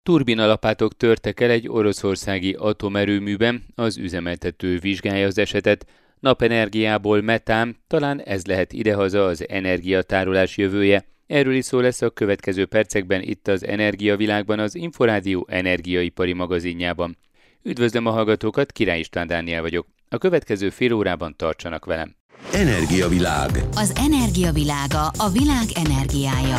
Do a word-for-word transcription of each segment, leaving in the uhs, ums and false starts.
Turbinalapátok törtek el egy oroszországi atomerőműben, az üzemeltető vizsgálja az esetet. Napenergiából metán, talán ez lehet idehaza az energiatárolás jövője. Erről is szó lesz a következő percekben itt az Energiavilágban, az Inforádió energiaipari magazinjában. Üdvözlöm a hallgatókat, Király István Dániel vagyok. A következő fél órában tartsanak velem. Energiavilág. Az energiavilága, a világ energiája.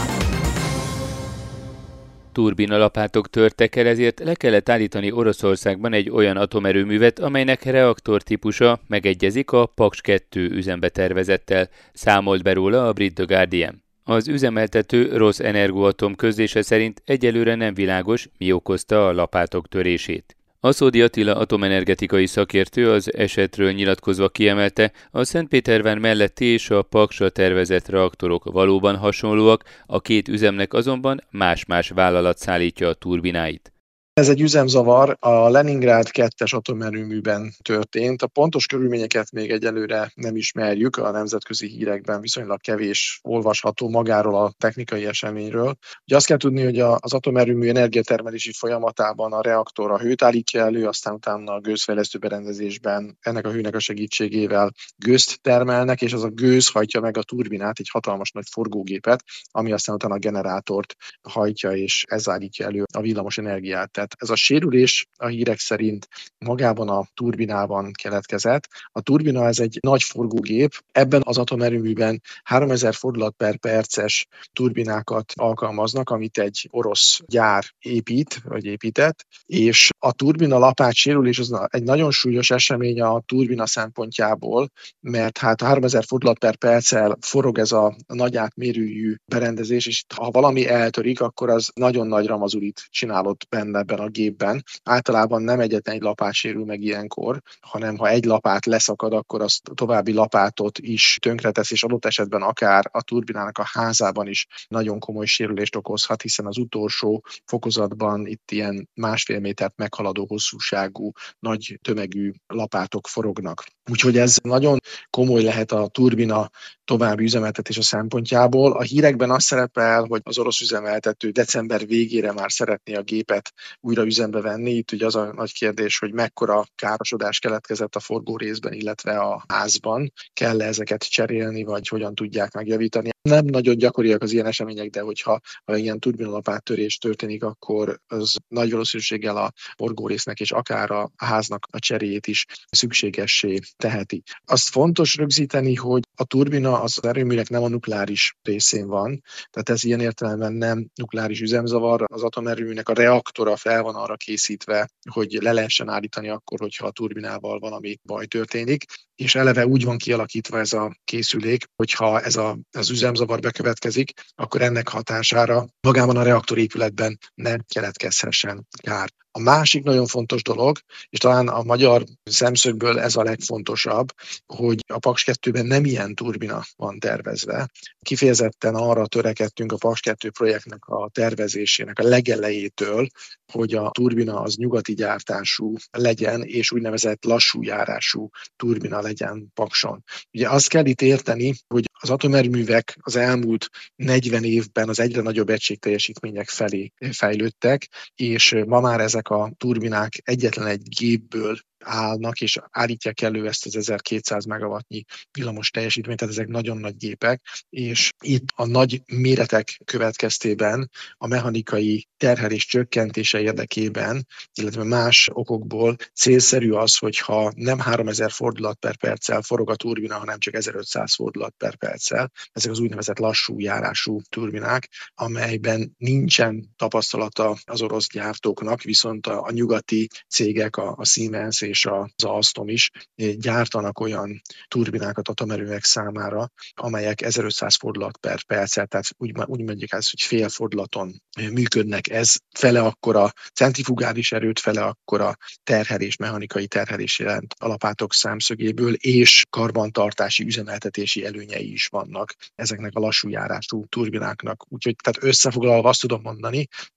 Turbinalapátok törtek el, ezért le kellett állítani Oroszországban egy olyan atomerőművet, amelynek reaktortípusa megegyezik a Paks kettő üzembe tervezettel, számolt be róla a brit The Guardian. Az üzemeltető Rosenergoatom közlése szerint egyelőre nem világos, mi okozta a lapátok törését. Aszódi Attila atomenergetikai szakértő az esetről nyilatkozva kiemelte, a Szentpétervár melletti és a Paksra tervezett reaktorok valóban hasonlóak, a két üzemnek azonban más-más vállalat szállítja a turbináit. Ez egy üzemzavar, a Leningrád kettes atomerőműben történt. A pontos körülményeket még egyelőre nem ismerjük, a nemzetközi hírekben viszonylag kevés olvasható magáról a technikai eseményről. Ugye azt kell tudni, hogy az atomerőmű energiatermelési folyamatában a reaktor a hőt állítja elő, aztán utána a gőzfejlesztő berendezésben ennek a hőnek a segítségével gőzt termelnek, és az a gőz hajtja meg a turbinát, egy hatalmas nagy forgógépet, ami aztán utána a generátort hajtja, és ez állítja elő a villamos energiát. Tehát ez a sérülés a hírek szerint magában a turbinában keletkezett. A turbina ez egy nagy forgógép, ebben az atomerőműben háromezer fordulat per perces turbinákat alkalmaznak, amit egy orosz gyár épít, vagy épített, és a turbina lapát sérülés az egy nagyon súlyos esemény a turbina szempontjából, mert hát háromezer fordulat per perccel forog ez a nagy átmérőjű berendezés, és ha valami eltörik, akkor az nagyon nagy ramazurit csinálott benne ebben a gépben. Általában nem egyetlen egy lapát sérül meg ilyenkor, hanem ha egy lapát leszakad, akkor az további lapátot is tönkretesz, és adott esetben akár a turbinának a házában is nagyon komoly sérülést okozhat, hiszen az utolsó fokozatban itt ilyen másfél métert meghaladó hosszúságú, nagy tömegű lapátok forognak. Úgyhogy ez nagyon komoly lehet a turbina további üzemeltetése szempontjából. A hírekben az szerepel, hogy az orosz üzemeltető december végére már szeretné a gépet újra üzembe venni. Itt ugye az a nagy kérdés, hogy mekkora károsodás keletkezett a forgórészben, illetve a házban. Kell-e ezeket cserélni, vagy hogyan tudják megjavítani? Nem nagyon gyakoriak az ilyen események, de hogyha ha ilyen turbinalapáttörés történik, akkor az nagy valószínűséggel a forgórésznek és akár a háznak a cseréjét is szükségessé teheti. Azt fontos rögzíteni, hogy a turbina az erőműnek nem a nukleáris részén van, tehát ez ilyen értelemben nem nukleáris üzemzavar. Az atomerőműnek a reaktora fel van arra készítve, hogy le lehessen állítani akkor, hogyha a turbinával valami baj történik, és eleve úgy van kialakítva ez a készülék, hogyha ez a, az üzemzavar bekövetkezik, akkor ennek hatására magában a reaktorépületben ne keletkezhessen kár. A másik nagyon fontos dolog, és talán a magyar szemszögből ez a legfontosabb, hogy a Paks kettőben nem ilyen turbina van tervezve. Kifejezetten arra törekedtünk a Paks kettő projektnek a tervezésének a legelejétől, hogy a turbina az nyugati gyártású legyen, és úgynevezett lassú járású turbina legyen Pakson. Ugye azt kell itt érteni, hogy az atomerőművek az elmúlt negyven évben az egyre nagyobb egységteljesítmények felé fejlődtek, és ma már ezek a turbinák egyetlen egy gépből állnak, és állítják elő ezt az ezerkétszáz megawattnyi villamos teljesítményt, tehát ezek nagyon nagy gépek, és itt a nagy méretek következtében a mechanikai terhelés csökkentése érdekében, illetve más okokból célszerű az, hogyha nem háromezer fordulat per perccel forog a turbina, hanem csak ezerötszáz fordulat per perccel. Ezek az úgynevezett lassú járású turbinák, amelyben nincsen tapasztalata az orosz gyártóknak, viszont a, a nyugati cégek, a, a Siemens és az Alstom is gyártanak olyan turbinákat atomerőművek számára, amelyek ezerötszáz fordulat per perccel, tehát úgy, úgy mondjuk ezt, hogy fél fordulaton működnek. Ez fele akkora centrifugális erőt, fele akkora terhelés, mechanikai terhelés jelent a lapátok számszögéből, és karbantartási, üzemeltetési előnyei is vannak ezeknek a lassú járású turbináknak. Úgyhogy tehát összefoglalva azt tudom mondani,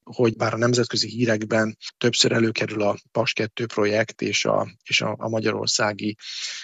hogy bár a nemzetközi hírekben többször előkerül a Paks kettő projekt és a, és a, a magyarországi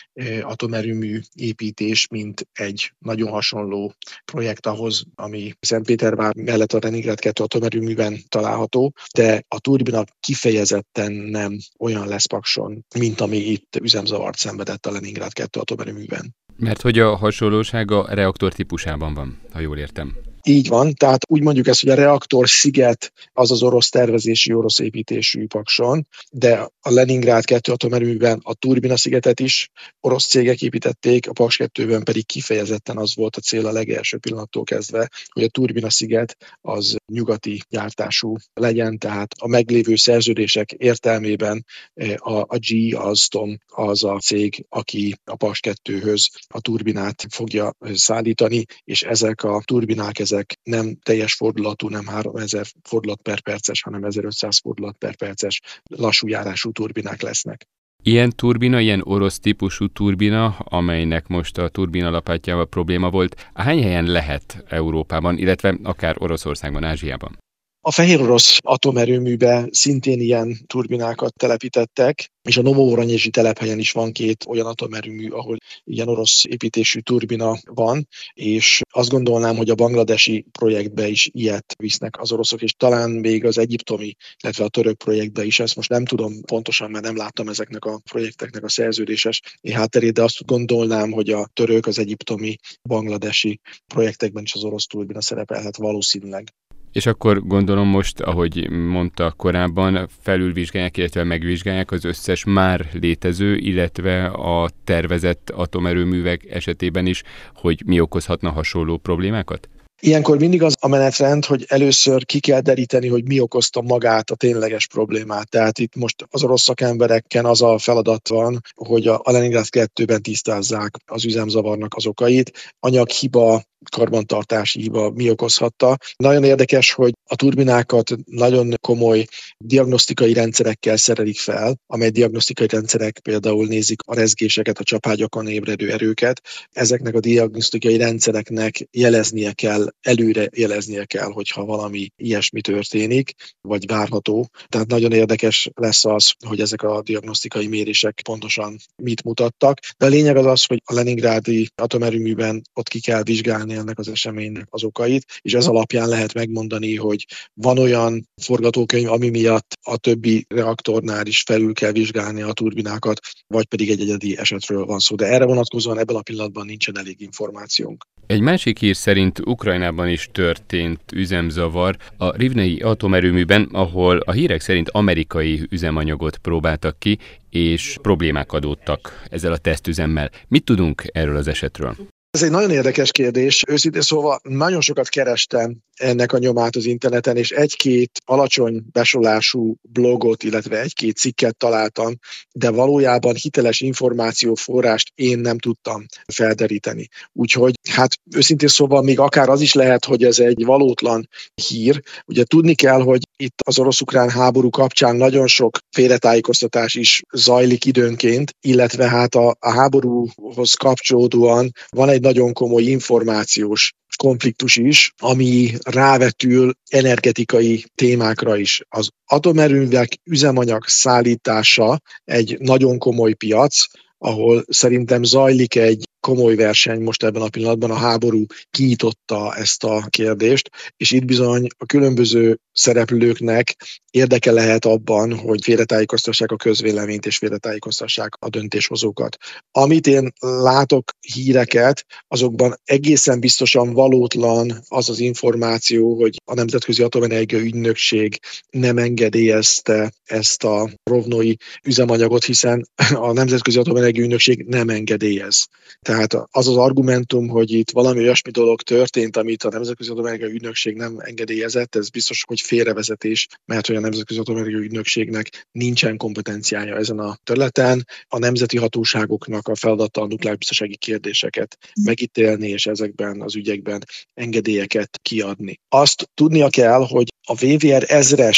atomerőmű építés, mint egy nagyon hasonló projekt ahhoz, ami Szentpétervár mellett a Leningrád kettő atomerőműben található, de a turbina kifejezetten nem olyan lesz Pakson, mint ami itt üzemzavart szenvedett a Leningrád kettő atomerőműben. Mert hogy a hasonlóság a reaktor típusában van, ha jól értem. Így van, tehát úgy mondjuk ezt, hogy a reaktor sziget az az orosz tervezési, orosz építésű Pakson, de a Leningrád kettő atomerőműben a turbina szigetet is orosz cégek építették, a Paks kettőben pedig kifejezetten az volt a cél a legelső pillanattól kezdve, hogy a turbina sziget az nyugati gyártású legyen, tehát a meglévő szerződések értelmében a, a G Alstom az a cég, aki a Paks kettőhöz a turbinát fogja szállítani, és ezek a turbinák ezek nem teljes fordulatú, nem háromezer fordulat per perces, hanem ezerötszáz fordulat per perces lassú járású turbinák lesznek. Ilyen turbina, ilyen orosz típusú turbina, amelynek most a turbinalapátjával probléma volt, hány helyen lehet Európában, illetve akár Oroszországban, Ázsiában? A fehér orosz atomerőműbe szintén ilyen turbinákat telepítettek, és a Novovoronyezsi telephelyen is van két olyan atomerőmű, ahol ilyen orosz építésű turbina van, és azt gondolnám, hogy a bangladesi projektbe is ilyet visznek az oroszok, és talán még az egyiptomi, illetve a török projektbe is, ezt most nem tudom pontosan, mert nem láttam ezeknek a projekteknek a szerződéses hátterét, de azt gondolnám, hogy a török, az egyiptomi, bangladesi projektekben is az orosz turbina szerepelhet valószínűleg. És akkor gondolom most, ahogy mondta korábban, felülvizsgálják, illetve megvizsgálják az összes már létező, illetve a tervezett atomerőművek esetében is, hogy mi okozhatna hasonló problémákat? Ilyenkor mindig az a menetrend, hogy először ki kell deríteni, hogy mi okozta magát a tényleges problémát. Tehát itt most az orosz szakembereken az a feladat van, hogy a Leningrád kettőben tisztázzák az üzemzavarnak az okait. Anyaghiba, karbantartási hiba mi okozhatta. Nagyon érdekes, hogy a turbinákat nagyon komoly diagnosztikai rendszerekkel szerelik fel, amely diagnosztikai rendszerek például nézik a rezgéseket, a csapágyakon ébredő erőket. Ezeknek a diagnosztikai rendszereknek jeleznie kell, előre jeleznie kell, hogyha valami ilyesmi történik, vagy várható. Tehát nagyon érdekes lesz az, hogy ezek a diagnosztikai mérések pontosan mit mutattak. De a lényeg az az, hogy a leningrádi atomerőműben ott ki kell vizsgálni ennek az eseménynek az okait, és ez alapján lehet megmondani, hogy van olyan forgatókönyv, ami miatt a többi reaktornál is felül kell vizsgálni a turbinákat, vagy pedig egy egyedi esetről van szó. De erre vonatkozóan ebben a pillanatban nincsen elég információnk. Egy másik hír szerint Ukrajnában is történt üzemzavar a Rivnei atomerőműben, ahol a hírek szerint amerikai üzemanyagot próbáltak ki, és problémák adódtak ezzel a tesztüzemmel. Mit tudunk erről az esetről? Ez egy nagyon érdekes kérdés. Őszintén szóval nagyon sokat kerestem ennek a nyomát az interneten, és egy-két alacsony besorolású blogot, illetve egy-két cikket találtam, de valójában hiteles információforrást én nem tudtam felderíteni. Úgyhogy hát őszintén szóval még akár az is lehet, hogy ez egy valótlan hír. Ugye tudni kell, hogy itt az orosz-ukrán háború kapcsán nagyon sok félretájékoztatás is zajlik időnként, illetve hát a, a háborúhoz kapcsolódóan van egy nagyon komoly információs konfliktus is, ami rávetül energetikai témákra is. Az atomerőművek üzemanyag szállítása egy nagyon komoly piac, ahol szerintem zajlik egy komoly verseny most ebben a pillanatban, a háború kinyitotta ezt a kérdést, és itt bizony a különböző szereplőknek érdeke lehet abban, hogy félretájékoztassák a közvéleményt és félretájékoztassák a döntéshozókat. Amit én látok híreket, azokban egészen biztosan valótlan az az információ, hogy a Nemzetközi Atomenergia Ügynökség nem engedélyezte ezt a rovnói üzemanyagot, hiszen a Nemzetközi Atomenergia Ügynökség nem engedélyez. Tehát az az argumentum, hogy itt valami olyasmi dolog történt, amit a Nemzetközi Atomenergia Ügynökség nem engedélyezett, ez biztos, hogy félrevezetés, mert hogy a Nemzetközi Atomenergia Ügynökségnek nincsen kompetenciája ezen a területen. A nemzeti hatóságoknak a feladata a nukleárbiztonsági kérdéseket megítélni, és ezekben az ügyekben engedélyeket kiadni. Azt tudnia kell, hogy a vé vé er ezres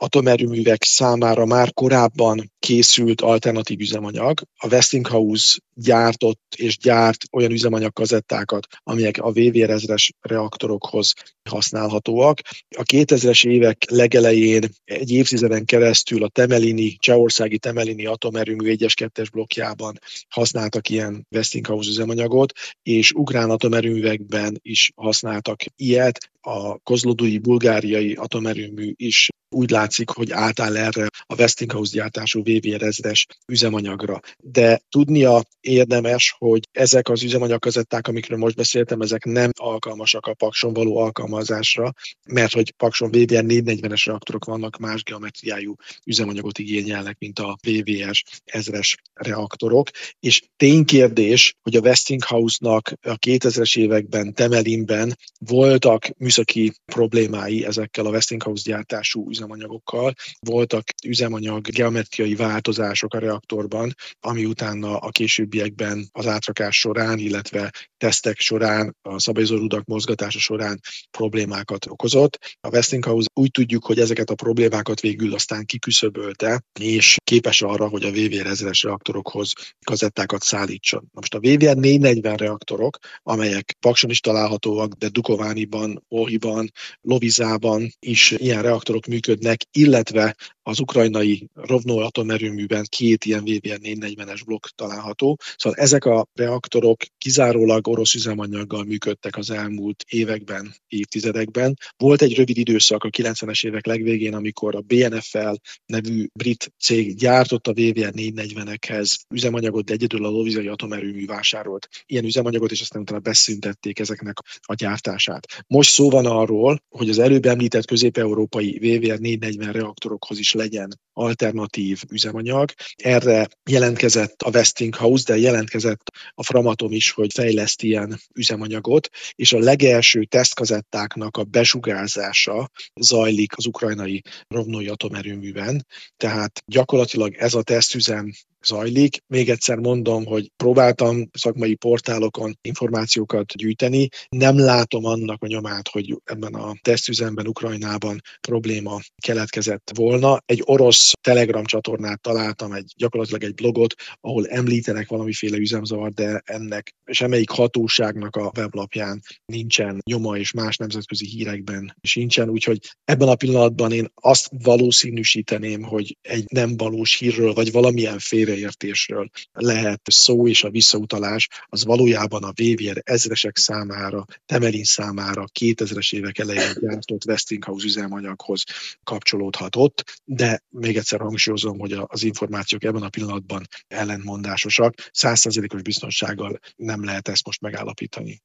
atomerőművek számára már korábban készült alternatív üzemanyag. A Westinghouse gyártott és gyárt olyan üzemanyagkazettákat, amelyek a vé vé er ezres reaktorokhoz használhatóak. A kétezres évek legelején egy évtizeden keresztül a temelini, csehországi temelini atomerőmű egyes kettes blokkjában használtak ilyen Westinghouse üzemanyagot, és ukrán atomerőművekben is használtak ilyet. A kozlodui bulgáriai atomerőmű is úgy látszik, hogy átáll erre a Westinghouse gyártású vé vé er ezres üzemanyagra. De tudnia érdemes, hogy ezek az üzemanyagkazetták, amikről most beszéltem, ezek nem alkalmasak a Pakson való alkalmazásra, mert hogy Pakson vé vé er négyszáznegyvenes reaktorok vannak, más geometriájú üzemanyagot igényelnek, mint a vé vé er ezres reaktorok. És ténykérdés, hogy a Westinghouse-nak a kétezres években Temelinben voltak műszaki problémái ezekkel a Westinghouse gyártású üzemanyagokkal. Voltak üzemanyag geometriai változások a reaktorban, ami utána a későbbiekben az átrakás során, illetve tesztek során, a szabályozórudak mozgatása során problémákat okozott. A Westinghouse úgy tudjuk, hogy ezeket a problémákat végül aztán kiküszöbölte, és képes arra, hogy a vé vé er ezres reaktorokhoz kazettákat szállítson. Na most a vé vé er négyszáznegyven reaktorok, amelyek Pakson is találhatóak, de Dukovániban, Ohiban, Lovizában is ilyen reaktorok működnek, illetve az ukrajnai Rovno atomerőműben két ilyen vé vé er négyszáznegyvenes blokk található. Szóval ezek a reaktorok kizárólag orosz üzemanyaggal működtek az elmúlt években, évtizedekben. Volt egy rövid időszak a kilencvenes évek legvégén, amikor a bé en ef el nevű brit cég gyártott a vé vé er négyszáznegyvenekhez üzemanyagot, de egyedül a lovizai atomerőmű vásárolt ilyen üzemanyagot, és aztán utána beszüntették ezeknek a gyártását. Most szó van arról, hogy az előbb említett közép-európai vé vé er négyszáznegyven reaktorokhoz is legyen alternatív üzemanyag. Erre jelentkezett a Westinghouse, de jelentkezett a Framatome is, hogy fejleszt ilyen üzemanyagot, és a legelső tesztkazettáknak a besugárzása zajlik az ukrajnai Rovnoi atomerőműben. Tehát gyakorlatilag ez a tesztüzem zajlik. Még egyszer mondom, hogy próbáltam szakmai portálokon információkat gyűjteni. Nem látom annak a nyomát, hogy ebben a tesztüzemben Ukrajnában probléma keletkezett volna. Egy orosz Telegram csatornát találtam, egy gyakorlatilag egy blogot, ahol említenek valamiféle üzemzavar, de ennek semmelyik hatóságnak a weblapján nincsen nyoma, és más nemzetközi hírekben sincsen. Úgyhogy ebben a pillanatban én azt valószínűsíteném, hogy egy nem valós hírről, vagy valamilyen félreértésről lehet szó, és a visszautalás az valójában a vé vé er ezresek számára, Temelin számára kétezres évek elején gyártott Westinghouse üzemanyaghoz kapcsolódhatott, de még egyszer hangsúlyozom, hogy az információk ebben a pillanatban ellentmondásosak, száz százalékos biztonsággal nem lehet ezt most megállapítani.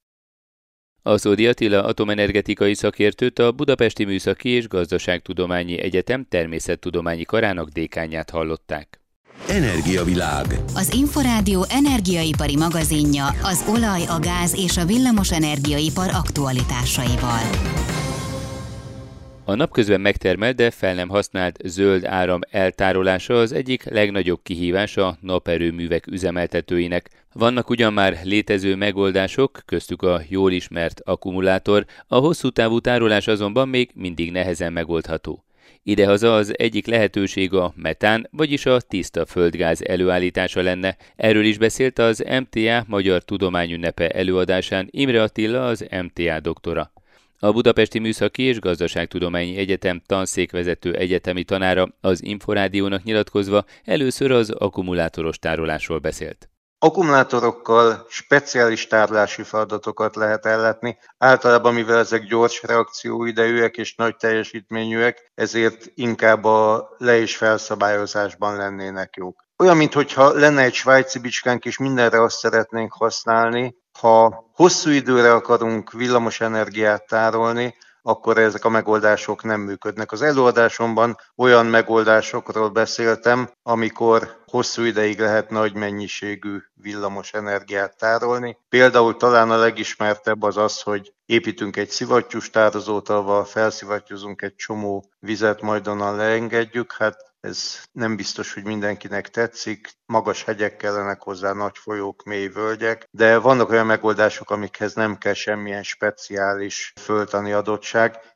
Aszódi Attila atomenergetikai szakértőt, a Budapesti Műszaki és Gazdaságtudományi Egyetem természettudományi karának dékánját hallották. Energiavilág. Az Inforádió energiaipari magazinja az olaj, a gáz és a villamos energiaipar aktualitásaival. A napközben megtermelt, de fel nem használt zöld áram eltárolása az egyik legnagyobb kihívás a naperőművek üzemeltetőinek. Vannak ugyan már létező megoldások, köztük a jól ismert akkumulátor, a hosszú távú tárolás azonban még mindig nehezen megoldható. Idehaza az egyik lehetőség a metán, vagyis a tiszta földgáz előállítása lenne. Erről is beszélt az em té á Magyar Tudományünnepe előadásán Imre Attila, az em té á doktora. A Budapesti Műszaki és Gazdaságtudományi Egyetem tanszékvezető egyetemi tanára az Inforádiónak nyilatkozva először az akkumulátoros tárolásról beszélt. Akkumulátorokkal speciális tárolási feladatokat lehet ellátni. Általában, mivel ezek gyors reakcióidejűek és nagy teljesítményűek, ezért inkább a le- és felszabályozásban lennének jók. Olyan, mintha lenne egy svájci bicskánk, és mindenre azt szeretnénk használni. Ha hosszú időre akarunk villamos energiát tárolni, akkor ezek a megoldások nem működnek. Az előadásomban olyan megoldásokról beszéltem, amikor hosszú ideig lehet nagy mennyiségű villamos energiát tárolni. Például talán a legismertebb az az, hogy építünk egy szivattyús tározót, ahol felszivattyúzunk egy csomó vizet, majd onnan leengedjük. Hát ez nem biztos, hogy mindenkinek tetszik. Magas hegyek kellenek hozzá, nagy folyók, mély völgyek, de vannak olyan megoldások, amikhez nem kell semmilyen speciális földtani adottság.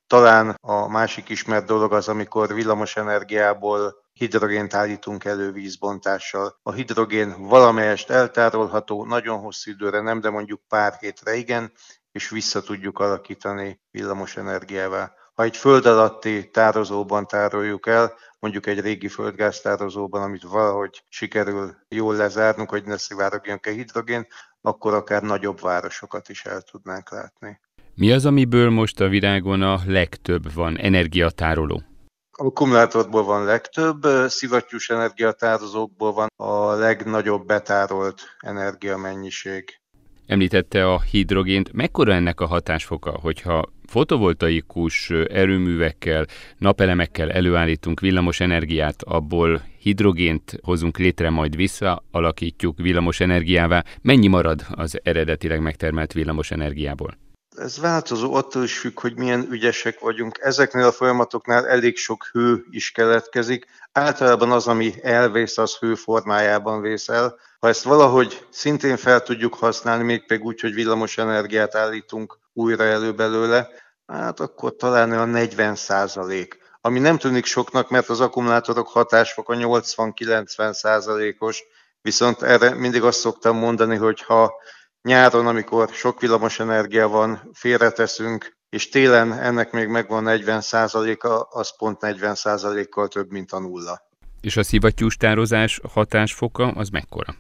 Talán a másik ismert dolog az, amikor villamos energiából hidrogént állítunk elő vízbontással. A hidrogén valamelyest eltárolható, nagyon hosszú időre nem, de mondjuk pár hétre igen, és vissza tudjuk alakítani villamos energiává. Ha egy föld alatti tározóban tároljuk el, mondjuk egy régi földgáztározóban, amit valahogy sikerül jól lezárnunk, hogy ne szivárogjon ki hidrogén, akkor akár nagyobb városokat is el tudnánk látni. Mi az, amiből most a világon a legtöbb van energiatároló? Akkumulátorból van legtöbb, szivattyús energiatározókból van a legnagyobb betárolt energiamennyiség. Említette a hidrogént. Mekkora ennek a hatásfoka, hogyha fotovoltaikus erőművekkel, napelemekkel előállítunk villamos energiát, abból hidrogént hozunk létre, majd visszaalakítjuk villamos energiává, mennyi marad az eredetileg megtermelt villamos energiából? Ez változó, attól is függ, hogy milyen ügyesek vagyunk. Ezeknél a folyamatoknál elég sok hő is keletkezik. Általában az, ami elvész, az hő formájában vész el. Ha ezt valahogy szintén fel tudjuk használni, mégpedig úgy, hogy villamos energiát állítunk újra elő belőle, hát akkor talán a negyven százalék. Ami nem tűnik soknak, mert az akkumulátorok hatásfoka nyolcvan-kilencven százalékos, viszont erre mindig azt szoktam mondani, hogy ha nyáron, amikor sok villamos energia van, félreteszünk, és télen ennek még megvan negyven százaléka, az pont negyven százalékkal több, mint a nulla. És a szivattyús tározás hatásfoka az mekkora?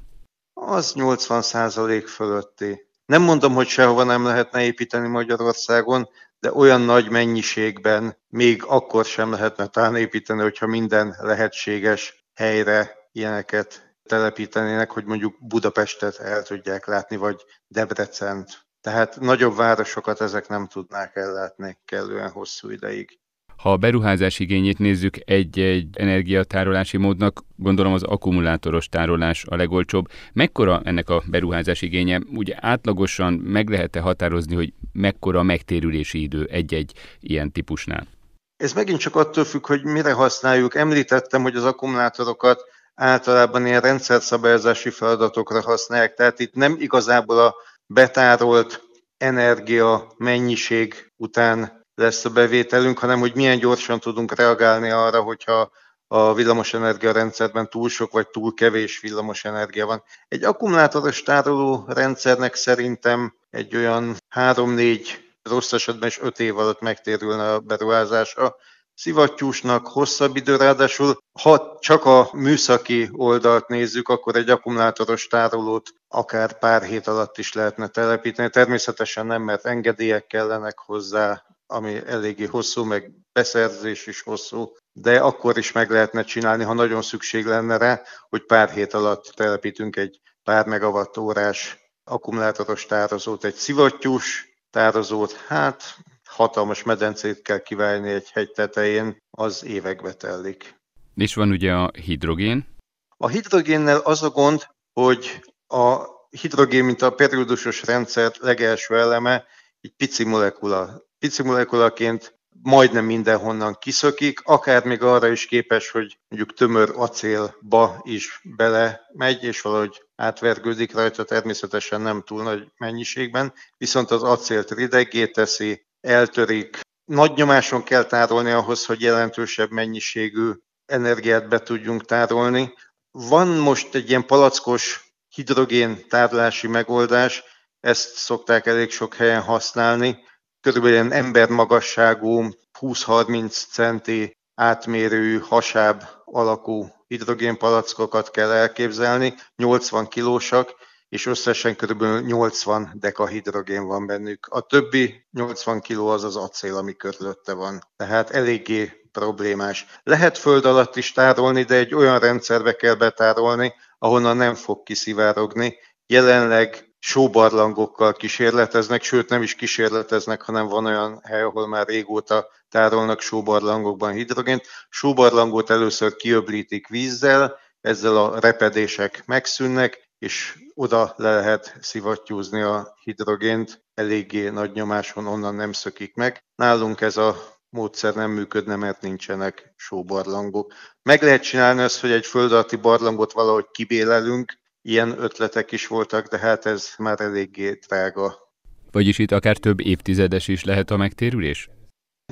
Az nyolcvan százalék fölötti. Nem mondom, hogy sehova nem lehetne építeni Magyarországon, de olyan nagy mennyiségben még akkor sem lehetne talán építeni, hogyha minden lehetséges helyre ilyeneket telepítenének, hogy mondjuk Budapestet el tudják látni, vagy Debrecent. Tehát nagyobb városokat ezek nem tudnák ellátni kellően hosszú ideig. Ha a beruházás igényét nézzük egy-egy energiatárolási módnak, gondolom az akkumulátoros tárolás a legolcsóbb. Mekkora ennek a beruházás igénye? Ugye átlagosan meg lehet-e határozni, hogy mekkora a megtérülési idő egy-egy ilyen típusnál? Ez megint csak attól függ, hogy mire használjuk. Említettem, hogy az akkumulátorokat általában ilyen rendszerszabályozási feladatokra használják, tehát itt nem igazából a betárolt energia mennyiség után lesz a bevételünk, hanem hogy milyen gyorsan tudunk reagálni arra, hogyha a villamosenergia rendszerben túl sok vagy túl kevés villamosenergia van. Egy akkumulátoros tároló rendszernek szerintem egy olyan három-négy, rossz esetben is öt év alatt megtérülne a beruházása. Szivattyúsnak hosszabb idő, ráadásul ha csak a műszaki oldalt nézzük, akkor egy akkumulátoros tárolót akár pár hét alatt is lehetne telepíteni. Természetesen nem, mert engedélyek kellenek hozzá, ami eléggé hosszú, meg beszerzés is hosszú, de akkor is meg lehetne csinálni, ha nagyon szükség lenne rá, hogy pár hét alatt telepítünk egy pár megawattórás akkumulátoros tározót, egy szivattyús tározót, hát hatalmas medencét kell kiválni egy hegy tetején, az évekbe telik. És van ugye a hidrogén? A hidrogénnel az a gond, hogy a hidrogén, mint a periódusos rendszer legelső eleme, egy pici molekula. Pici molekulaként majdnem mindenhonnan kiszökik, akár még arra is képes, hogy mondjuk tömör acélba is belemegy, és valahogy átvergődik rajta, természetesen nem túl nagy mennyiségben, viszont az acélt rideggé teszi, eltörik. Nagy nyomáson kell tárolni ahhoz, hogy jelentősebb mennyiségű energiát be tudjunk tárolni. Van most egy ilyen palackos hidrogén tárolási megoldás, ezt szokták elég sok helyen használni. Körülbelül ilyen embermagasságú, húsz-harminc centi átmérőjű, hasáb alakú hidrogénpalackokat kell elképzelni, nyolcvan kilósak, és összesen körülbelül nyolcvan deka hidrogén van bennük. A többi nyolcvan kiló az az acél, ami körülötte van. Tehát eléggé problémás. Lehet föld alatt is tárolni, de egy olyan rendszerbe kell betárolni, ahonnan nem fog kiszivárogni. Jelenleg sóbarlangokkal kísérleteznek, sőt nem is kísérleteznek, hanem van olyan hely, ahol már régóta tárolnak sóbarlangokban hidrogént. Sóbarlangot először kiöblítik vízzel, ezzel a repedések megszűnnek, és oda le lehet szivattyúzni a hidrogént, eléggé nagy nyomáson onnan nem szökik meg. Nálunk ez a módszer nem működne, mert nincsenek sóbarlangok. Meg lehet csinálni azt, hogy egy föld alatti barlangot valahogy kibélelünk, ilyen ötletek is voltak, de hát ez már eléggé drága. Vagyis itt akár több évtizedes is lehet a megtérülés?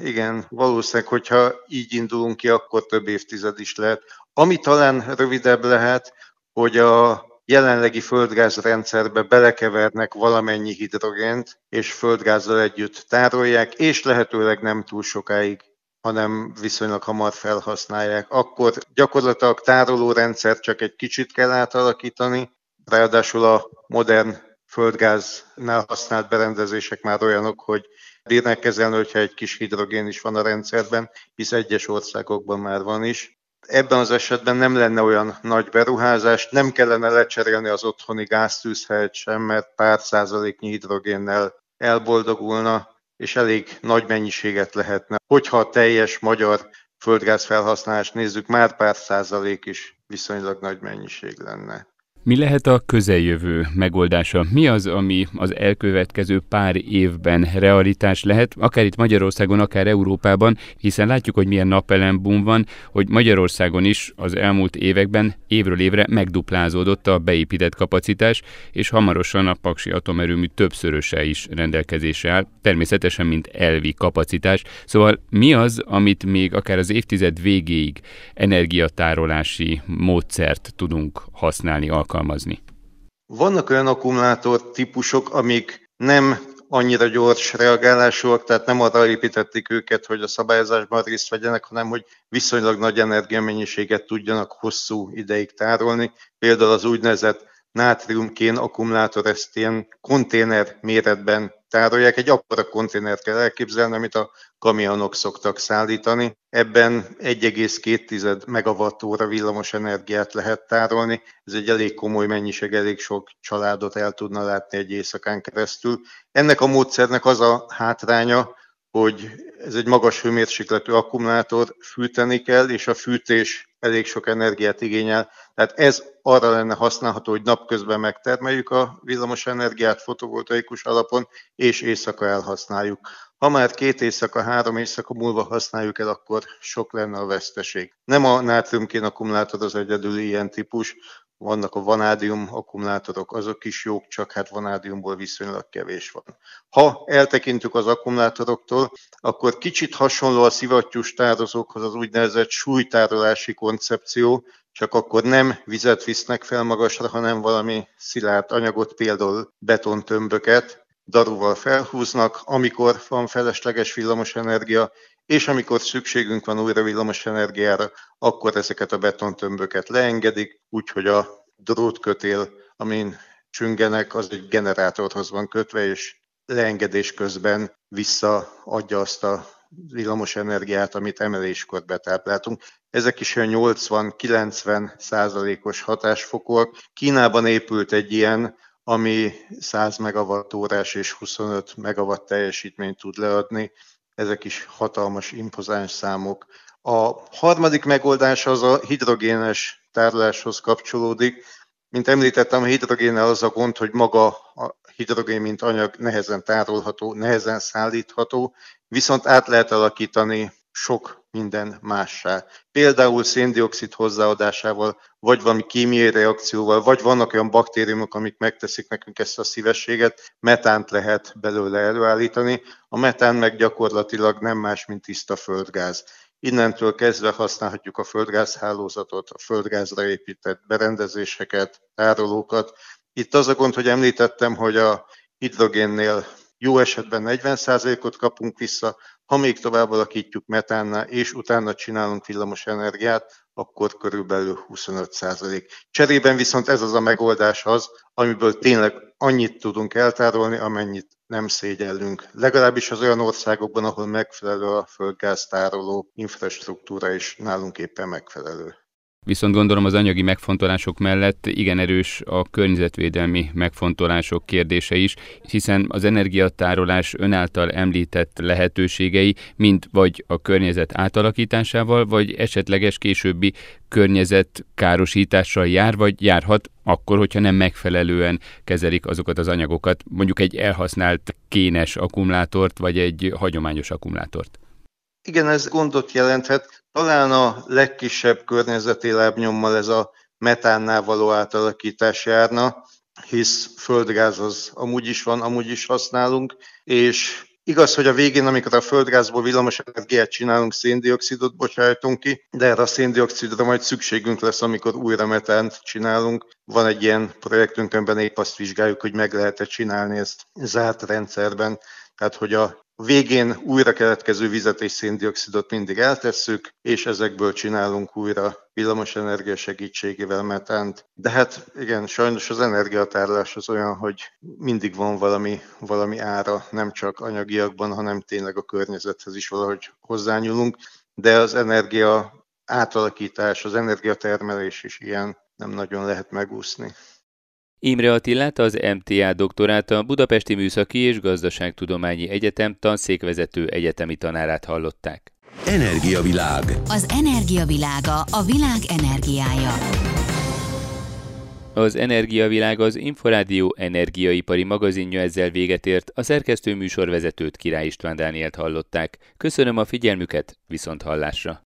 Igen, valószínűleg, hogyha így indulunk ki, akkor több évtized is lehet. Ami talán rövidebb lehet, hogy a jelenlegi földgázrendszerbe belekevernek valamennyi hidrogént, és földgázzal együtt tárolják, és lehetőleg nem túl sokáig, hanem viszonylag hamar felhasználják. Akkor gyakorlatilag tárolórendszer csak egy kicsit kell átalakítani, ráadásul a modern földgáznál használt berendezések már olyanok, hogy bírnak kezelni, hogyha egy kis hidrogén is van a rendszerben, hisz egyes országokban már van is. Ebben az esetben nem lenne olyan nagy beruházás, nem kellene lecserélni az otthoni gáztűzhelyet sem, mert pár százaléknyi hidrogénnel elboldogulna, és elég nagy mennyiséget lehetne. Hogyha a teljes magyar földgáz felhasználást nézzük, már pár százalék is viszonylag nagy mennyiség lenne. Mi lehet a közeljövő megoldása? Mi az, ami az elkövetkező pár évben realitás lehet, akár itt Magyarországon, akár Európában, hiszen látjuk, hogy milyen napelem-boom van, hogy Magyarországon is az elmúlt években évről évre megduplázódott a beépített kapacitás, és hamarosan a paksi atomerőmű többszöröse is rendelkezésre áll, természetesen mint elvi kapacitás. Szóval mi az, amit még akár az évtized végéig energiatárolási módszert tudunk használni, alkalmazni? Vannak olyan akkumulátor típusok, amik nem annyira gyors reagálásúak, tehát nem arra építették őket, hogy a szabályozásban részt vegyenek, hanem hogy viszonylag nagy energiamennyiséget tudjanak hosszú ideig tárolni. Például az úgynevezett nátriumkén akkumulátor, ezt ilyen konténer méretben tárolják. Egy akkora konténert kell elképzelni, amit a kamionok szoktak szállítani. Ebben egy egész két megawattóra villamos energiát lehet tárolni. Ez egy elég komoly mennyiség, elég sok családot el tudna látni egy éjszakán keresztül. Ennek a módszernek az a hátránya, hogy ez egy magas hőmérsékletű akkumulátor, fűteni kell, és a fűtés elég sok energiát igényel. Tehát ez arra lenne használható, hogy napközben megtermeljük a villamos energiát fotovoltaikus alapon, és éjszaka elhasználjuk. Ha már két éjszaka, három éjszaka múlva használjuk el, akkor sok lenne a veszteség. Nem a nátriumkén akkumulátor az egyedüli ilyen típus, vannak a vanádium akkumulátorok, azok is jók, csak hát vanádiumból viszonylag kevés van. Ha eltekintünk az akkumulátoroktól, akkor kicsit hasonló a szivattyús tározókhoz az úgynevezett súlytárolási koncepció, csak akkor nem vizet visznek fel magasra, hanem valami szilárd anyagot, például betontömböket daruval felhúznak, amikor van felesleges villamosenergia, és amikor szükségünk van újra villamos energiára, akkor ezeket a betontömböket leengedik, úgyhogy a drótkötél, amin csüngenek, az egy generátorhoz van kötve, és leengedés közben visszaadja azt a villamos energiát, amit emeléskor betápláltunk. Ezek is olyan nyolcvan-kilencven százalékos hatásfokúak. Kínában épült egy ilyen, ami száz megawattórás és huszonöt megawatt teljesítményt tud leadni. Ezek is hatalmas, impozáns számok. A harmadik megoldás az a hidrogénes tároláshoz kapcsolódik. Mint említettem, a hidrogénnel az a gond, hogy maga a hidrogén, mint anyag nehezen tárolható, nehezen szállítható, viszont át lehet alakítani sok minden mássá. Például széndioxid hozzáadásával, vagy valami kémiai reakcióval, vagy vannak olyan baktériumok, amik megteszik nekünk ezt a szívességet, metánt lehet belőle előállítani. A metán meg gyakorlatilag nem más, mint tiszta földgáz. Innentől kezdve használhatjuk a földgázhálózatot, a földgázra épített berendezéseket, tárolókat. Itt az a gond, hogy említettem, hogy a hidrogénnél jó esetben negyven százalékot kapunk vissza, ha még tovább alakítjuk metánnál, és utána csinálunk villamos energiát, akkor körülbelül huszonöt százalék. Cserében viszont ez az a megoldás az, amiből tényleg annyit tudunk eltárolni, amennyit nem szégyellünk. Legalábbis az olyan országokban, ahol megfelelő a földgáztároló infrastruktúra is nálunk éppen megfelelő. Viszont gondolom az anyagi megfontolások mellett igen erős a környezetvédelmi megfontolások kérdése is, hiszen az energiatárolás ön által említett lehetőségei mind vagy a környezet átalakításával, vagy esetleges későbbi környezetkárosítással jár, vagy járhat akkor, hogyha nem megfelelően kezelik azokat az anyagokat, mondjuk egy elhasznált kénes akkumulátort, vagy egy hagyományos akkumulátort. Igen, ez gondot jelenthet. Talán a legkisebb környezeti lábnyommal ez a metánnál való átalakítás járna, hisz földgáz az amúgy is van, amúgy is használunk, és Igaz, hogy a végén, amikor a földgázból villamos energiát csinálunk, széndioxidot bocsájtunk ki, de erre a széndioxidra majd szükségünk lesz, amikor újra metánt csinálunk. Van egy ilyen projektünk, amiben épp azt vizsgáljuk, hogy meg lehet-e csinálni ezt zárt rendszerben. Tehát, hogy a végén újra keletkező vizet és széndioxidot mindig eltesszük, és ezekből csinálunk újra villamosenergia segítségével metánt. De hát igen, sajnos az energiatárolás az olyan, hogy mindig van valami, valami ára, nem csak anyagiakban, hanem tényleg a környezethez is valahogy hozzányúlunk. De az energia átalakítás, az energiatermelés is ilyen, nem nagyon lehet megúszni. Imre Attilát, az em té á doktorát, a Budapesti Műszaki és Gazdaságtudományi Egyetem tanszékvezető egyetemi tanárát hallották. Energiavilág. Az energiavilága, a világ energiája. Az Energiavilág az Inforádió energiaipari magazinja ezzel véget ért, a szerkesztő műsorvezetőt, Király István Dánielt hallották. Köszönöm a figyelmüket, viszont hallásra!